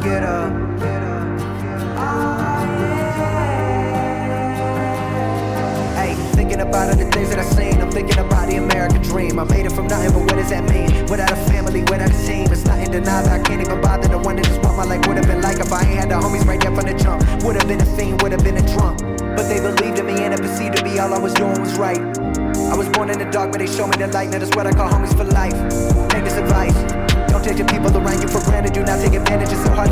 get up. Hey, thinking about all the things that I seen, I'm thinking about the American dream. I made it from nothing, but what does that mean? Without a family, without a team, it's nothing denied. I can't even bother. The one that just what my life would have been like if I ain't had the homies right there from the jump. Would have been a fiend, would have been a drunk. But they believed in me and it perceived to be all I was doing was right. I was born in the dark, but they showed me the light. Now that's what I call homies for life. Take this advice: don't take the people around you for granted. Do not take advantage. It's so hard